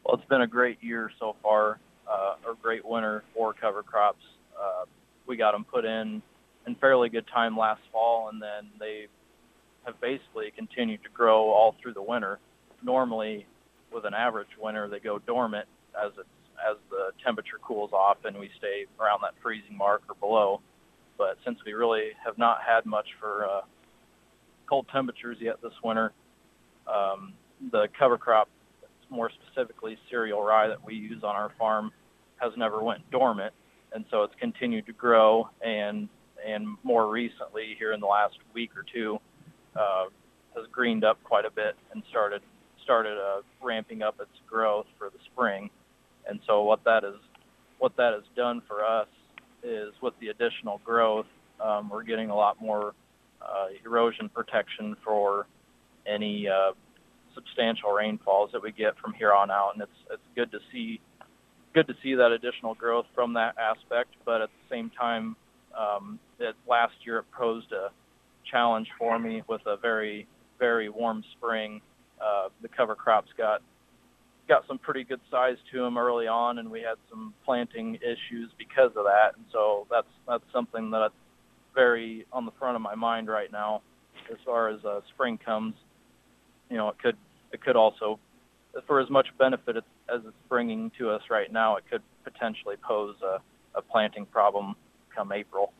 Well, it's been a great year so far, or great winter for cover crops. We got them put in fairly good time last fall, and then they have basically continued to grow all through the winter. Normally, with an average winter, they go dormant as the temperature cools off and we stay around that freezing mark or below. But since we really have not had much for cold temperatures yet this winter, the cover crop, more specifically cereal rye that we use on our farm, has never went dormant, and so it's continued to grow. And more recently, here in the last week or two, has greened up quite a bit and started ramping up its growth for the spring. And so what that has done for us is, with the additional growth, we're getting a lot more erosion protection for any substantial rainfalls that we get from here on out, and it's good to see that additional growth from that aspect. But at the same time, that last year it posed a challenge for me with a very, very warm spring. The cover crops got some pretty good size to them early on, and we had some planting issues because of that. And so that's something that's very on the front of my mind right now as far as spring comes. It could also, for as much benefit as it's bringing to us right now, it could potentially pose a planting problem come April.